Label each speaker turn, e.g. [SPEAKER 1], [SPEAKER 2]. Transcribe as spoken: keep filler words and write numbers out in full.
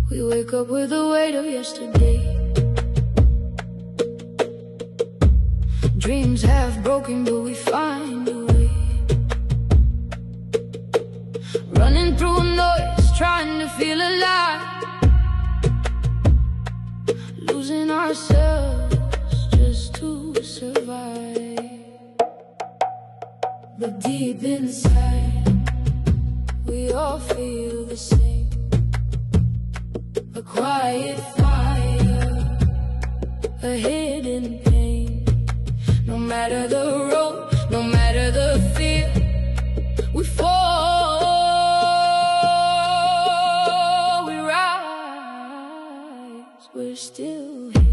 [SPEAKER 1] We wake up with the weight of yesterday. Dreams half broken, but we find a way. Running through noise, trying to feel alive. Losing ourselves just to survive. But deep inside, we all feel the same. A quiet fire, a hidden pain. No matter the road, no matter the fear, we fall, we rise, we're still here.